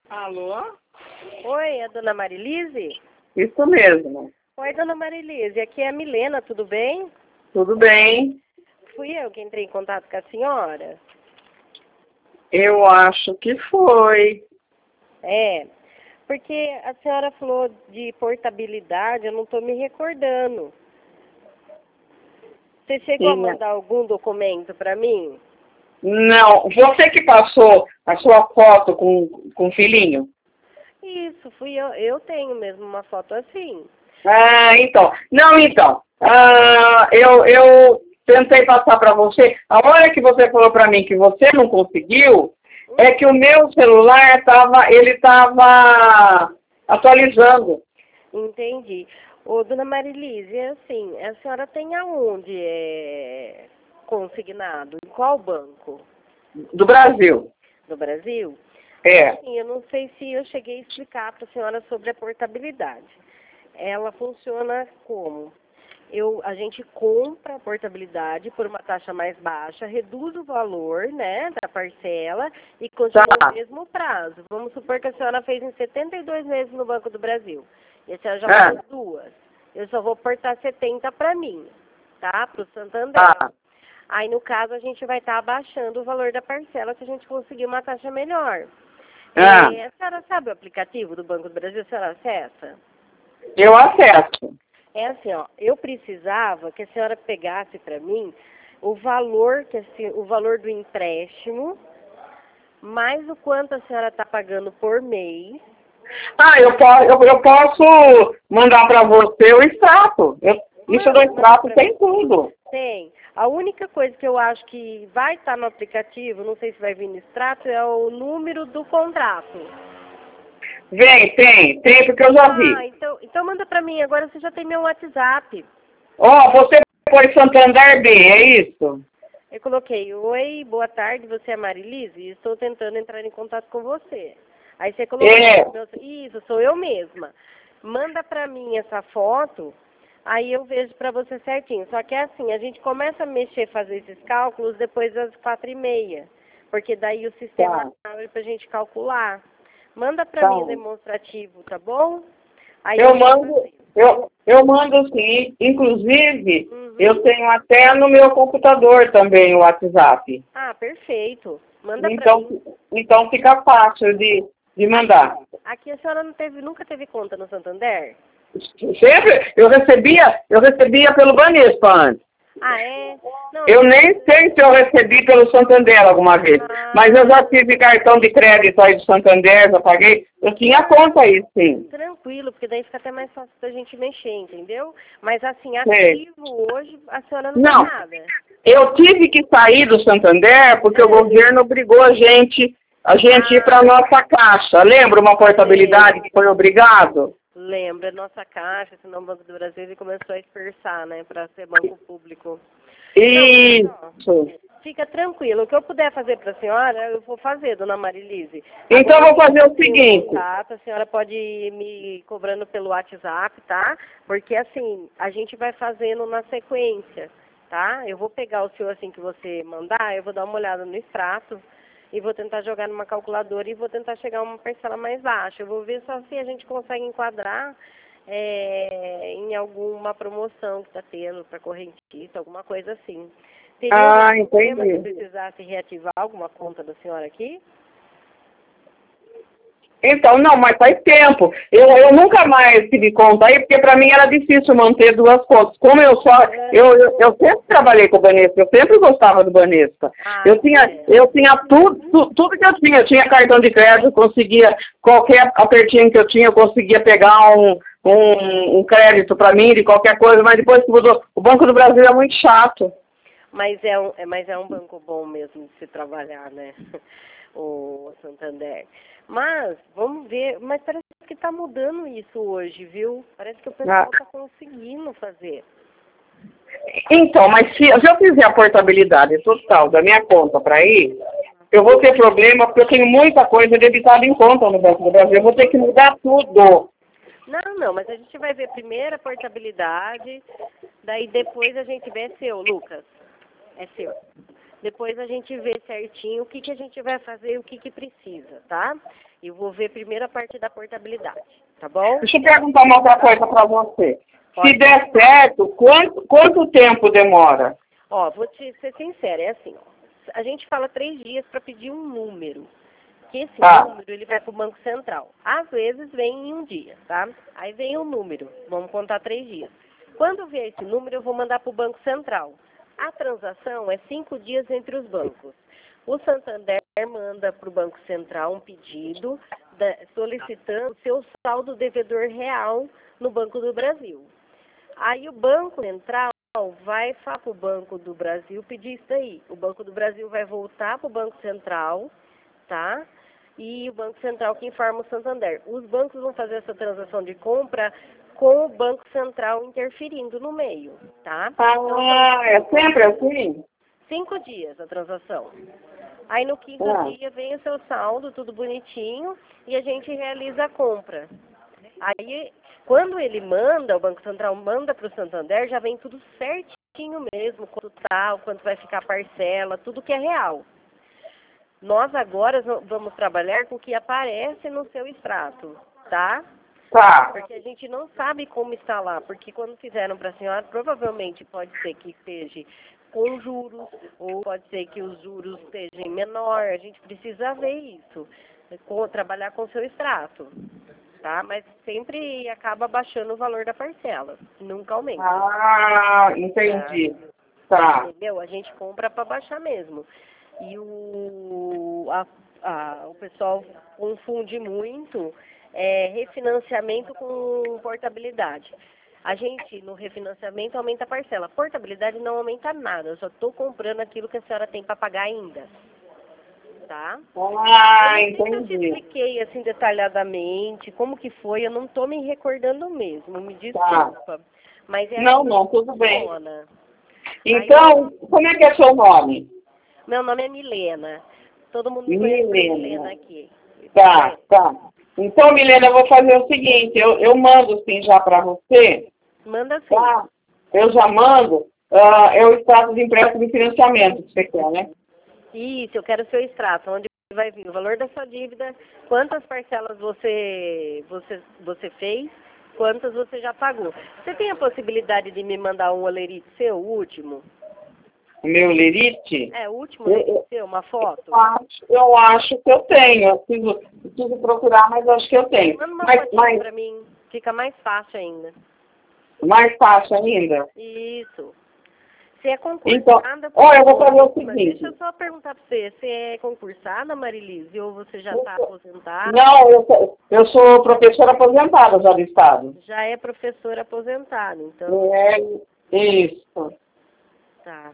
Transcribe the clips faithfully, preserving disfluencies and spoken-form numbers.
Alô? Oi, é a dona Marilise? Isso mesmo. Oi, dona Marilise, aqui é a Milena, tudo bem? Tudo bem? Fui eu que entrei em contato com a senhora? Eu acho que foi. É, porque a senhora falou de portabilidade, eu não estou me recordando. Você chegou a Sim. mandar algum documento para mim? Não, você que passou a sua foto com, com o filhinho? Isso, fui eu. Eu tenho mesmo uma foto assim. Ah, então. Não, então. Ah, eu, eu tentei passar para você. A hora que você falou para mim que você não conseguiu, é que o meu celular tava, ele estava atualizando. Entendi. Ô, dona Marilise, é assim, a senhora tem aonde é consignado? Em qual banco? Do Brasil. Do Brasil? É. Assim, eu não sei se eu cheguei a explicar para a senhora sobre a portabilidade. Ela funciona como? Eu, a gente compra a portabilidade por uma taxa mais baixa, reduz o valor, né, da parcela e continua Tá. o mesmo prazo. Vamos supor que a senhora fez em setenta e dois meses no Banco do Brasil. E a senhora já É. fez duas. Eu só vou portar setenta para mim, tá? Para o Santander. Tá. Aí, no caso, a gente vai estar abaixando o valor da parcela se a gente conseguir uma taxa melhor. Ah, É, a senhora sabe o aplicativo do Banco do Brasil? A senhora acessa? eu acesso. É assim, ó, eu precisava que a senhora pegasse para mim o valor, que assim, o valor do empréstimo, mais o quanto a senhora está pagando por mês. Ah, eu, po eu, eu posso mandar para você o extrato. Eu, isso do Manda, manda extrato pra tem mim. tudo. Tem. A única coisa que eu acho que vai estar no aplicativo, não sei se vai vir no extrato, é o número do contrato. Vem, tem, tem, porque eu já Ah, vi. então, então manda para mim. Agora você já tem meu WhatsApp. Ó, você foi Santander B, é isso? Eu coloquei, oi, boa tarde, você é Marilise? E estou tentando entrar em contato com você. Aí você colocou, É. meu, isso, sou eu mesma. Manda pra mim essa foto, aí eu vejo pra você certinho. Só que é assim, a gente começa a mexer, fazer esses cálculos depois das quatro e meia. Porque daí o sistema Tá, abre pra gente calcular. Manda pra tá. mim o demonstrativo, tá bom? Aí Eu vou mando, fazer. eu, eu mando sim. Inclusive, Uhum. eu tenho até no meu computador também o WhatsApp. Ah, perfeito. Manda pra Então, mim. então fica fácil de, de mandar. Aqui a senhora não teve, nunca teve conta no Santander? Sempre, eu recebia, eu recebia pelo Banespa antes. Ah, é? Não, Eu não. nem sei se eu recebi pelo Santander alguma vez, Ah, mas eu já tive cartão de crédito aí do Santander, já paguei. Eu tinha conta aí, sim. tranquilo, porque daí fica até mais fácil da gente mexer, entendeu? Mas assim, Sei. ativo hoje, a senhora não tem Não, nada. eu tive que sair do Santander porque o É. governo obrigou a gente, a gente ir para a Ah, nossa caixa. Lembra uma portabilidade que foi obrigado? lembra, nossa caixa, senão o Banco do Brasil ele começou a dispersar, né, para ser banco público. Não, mas, Isso. ó, fica tranquilo. O que eu puder fazer para a senhora, eu vou fazer, dona Marilise. Então Agora eu eu vou vou fazer o fazer o seguinte. contato, a senhora pode ir me cobrando pelo WhatsApp, tá? Porque assim, a gente vai fazendo na sequência, tá? Eu vou pegar o seu assim que você mandar, eu vou dar uma olhada no extrato e vou tentar jogar numa calculadora e vou tentar chegar a uma parcela mais baixa. Eu vou ver só se a gente consegue enquadrar é, em alguma promoção que está tendo para correntista, alguma coisa assim. Teria Ah, algum problema se eu entendi. precisasse reativar alguma conta da senhora aqui? Então, não, mas faz tempo. Eu, eu nunca mais tive conta aí, porque para mim era difícil manter duas contas. Como eu só, eu, eu, eu sempre trabalhei com o Banespa, eu sempre gostava do Banespa. Ah, Eu tinha, é. eu tinha tudo, tu- tudo que eu tinha. Eu tinha cartão de crédito, conseguia, qualquer apertinho que eu tinha, eu conseguia pegar um, um, um crédito para mim de qualquer coisa, mas depois que mudou, o Banco do Brasil é muito chato. Mas é um, é, mas é um banco bom mesmo de se trabalhar, né? O Santander. Mas, vamos ver, mas parece que está mudando isso hoje, viu? Parece que o pessoal Ah. está conseguindo fazer. Então, mas se, se eu fizer a portabilidade total da minha conta para ir, eu vou ter problema porque eu tenho muita coisa debitada em conta no Banco do Brasil. Eu vou ter que mudar tudo. Não, não, mas a gente vai ver primeiro a portabilidade, daí depois a gente vê, é seu, Lucas. É seu. depois a gente vê certinho o que, que a gente vai fazer e o que, que precisa, tá? Eu vou ver primeiro a parte da portabilidade, tá bom? Deixa eu perguntar uma outra coisa para você. Pode. Se der certo, quanto, quanto tempo demora? Ó, vou te ser sincera, é assim, ó. A gente fala três dias para pedir um número. Que esse Tá. número, ele vai para o Banco Central. Às vezes vem em um dia, tá? Aí vem o número, vamos contar três dias. Quando vier esse número, eu vou mandar para o Banco Central. A transação é cinco dias entre os bancos. O Santander manda para o Banco Central um pedido da, solicitando o seu saldo devedor real no Banco do Brasil. Aí o Banco Central vai falar para o Banco do Brasil pedir isso aí. O Banco do Brasil vai voltar para o Banco Central, tá? E o Banco Central que informa o Santander. Os bancos vão fazer essa transação de compra com o Banco Central interferindo no meio, tá? Ah, é sempre assim? Cinco dias a transação. Aí no quinto Ah. dia vem o seu saldo, tudo bonitinho, e a gente realiza a compra. Aí, quando ele manda, o Banco Central manda para o Santander, já vem tudo certinho mesmo, quanto tá, quanto vai ficar a parcela, tudo que é real. Nós agora vamos trabalhar com o que aparece no seu extrato, tá? Tá. Porque a gente não sabe como está lá, porque quando fizeram para a senhora, provavelmente pode ser que esteja com juros, ou pode ser que os juros estejam menor, a gente precisa ver isso, com, trabalhar com o seu extrato, tá? Mas sempre acaba baixando o valor da parcela, nunca aumenta. Ah, entendi. Tá. Entendeu? A gente compra para baixar mesmo. E o, a, a, o pessoal confunde muito é, refinanciamento com portabilidade. A gente, no refinanciamento, aumenta a parcela. Portabilidade não aumenta nada. Eu só estou comprando aquilo que a senhora tem para pagar ainda. Tá? Ah, eu não sei se eu te entendi. expliquei assim detalhadamente como que foi. Eu não estou me recordando mesmo. Me desculpa. Tá. Mas é Não, assim não, que tudo bem. funciona. Então, como é que é seu nome? Meu nome é Milena. Todo mundo me conhece por Milena. Milena aqui. Tá, tá. Então, Milena, eu vou fazer o seguinte, eu, eu mando sim já para você, Manda sim. tá? Eu já mando, uh, é o extrato de empréstimo de financiamento que você quer, né? Isso, eu quero o seu extrato, onde vai vir o valor da sua dívida, quantas parcelas você, você, você fez, quantas você já pagou. Você tem a possibilidade de me mandar um olerite seu, o último? O meu lerite? É, o último Eu- olerite eu- seu, uma foto? Eu acho, eu acho que eu tenho, eu preciso, preciso procurar, mas acho que eu tenho. Manda uma Mas, fotinha mas pra mim, fica mais fácil ainda. mais fácil ainda. Isso. Você é Então, concursada? ó, eu vou fazer o Mas seguinte. deixa eu só perguntar pra você, você é concursada, Marilise, ou você já Eu está sou- aposentada? Não, eu sou, eu sou professora aposentada já do Estado. Já é professora aposentada, então... É, isso. Tá.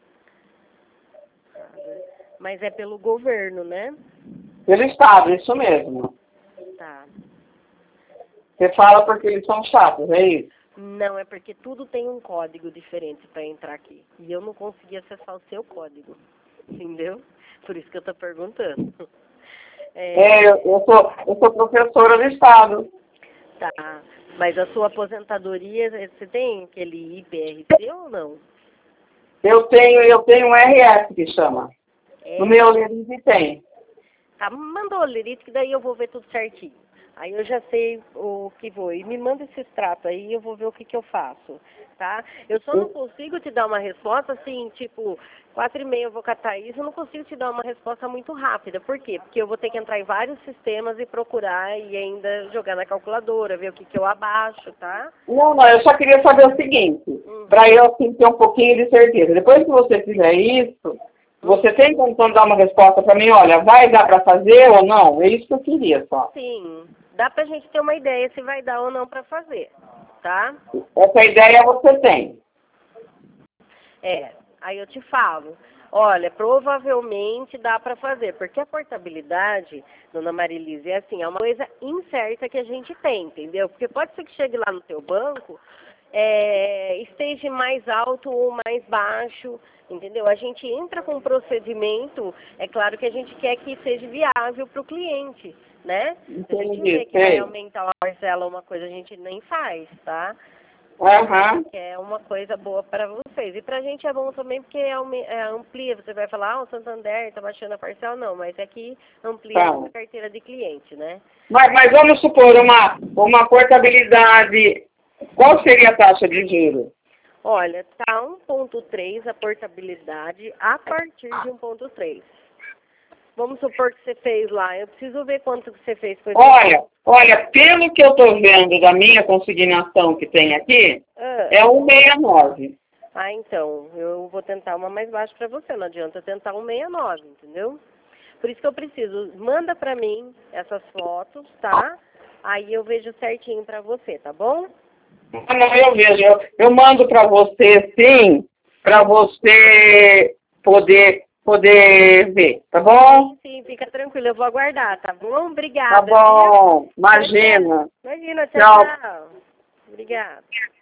Mas é pelo governo, né? Pelo Estado, isso mesmo. Tá. Você fala porque eles são chatos, é isso? Não, é porque tudo tem um código diferente para entrar aqui. E eu não consegui acessar o seu código. Entendeu? Por isso que eu tô perguntando. É, eu, eu, sou, eu sou professora do Estado. Tá. Mas a sua aposentadoria, você tem aquele I P R C ou não? Eu tenho, eu tenho um R S que chama. É. No meu livro tem. Tá, manda o lerite que daí eu vou ver tudo certinho. Aí eu já sei o que vou. E me manda esse extrato aí, eu vou ver o que que eu faço, tá? Eu só não consigo te dar uma resposta assim, tipo, quatro e meia eu vou catar isso, eu não consigo te dar uma resposta muito rápida. Por quê? Porque eu vou ter que entrar em vários sistemas e procurar e ainda jogar na calculadora, ver o que que eu abaixo, tá? Não, não, eu só queria saber o seguinte, Hum. para eu assim, ter um pouquinho de certeza. Depois que você fizer isso, você tem condição de dar uma resposta para mim, olha, vai dar para fazer ou não? É isso que eu queria só. Sim, dá pra gente ter uma ideia se vai dar ou não pra fazer, tá? Essa ideia você tem. É, aí eu te falo, olha, provavelmente dá para fazer, porque a portabilidade, dona Marilise, é assim, é uma coisa incerta que a gente tem, entendeu? Porque pode ser que chegue lá no teu banco, é, esteja mais alto ou mais baixo, entendeu? A gente entra com um procedimento, é claro que a gente quer que seja viável para o cliente, né? Se a gente Entendi, vê que vai sei. aumentar uma parcela ou uma coisa, a gente nem faz, tá? Aham. Que é uma coisa boa para vocês. E para a gente é bom também porque é, aume- é, amplia, você vai falar, ah, o Santander está baixando a parcela, não, mas aqui amplia Tá. a nossa carteira de cliente, né? Mas, mas vamos supor uma, uma portabilidade, qual seria a taxa de juros? Olha, tá um ponto três a portabilidade a partir de um ponto três. Vamos supor que você fez lá, eu preciso ver quanto que você fez. Foi Olha, olha, pelo que eu estou vendo da minha consignação que tem aqui, Ah. é um sessenta e nove. Ah, então, eu vou tentar uma mais baixa para você, não adianta eu tentar um sessenta e nove, entendeu? Por isso que eu preciso, manda para mim essas fotos, tá? Aí eu vejo certinho para você, tá bom? Ah, não, eu vejo, eu, eu mando para você sim, para você poder, poder ver, tá bom? Sim, fica tranquilo, eu vou aguardar, tá bom? Tá Obrigada. bom, Viu? imagina. Imagina, tchau, Tchau. tchau. Obrigada.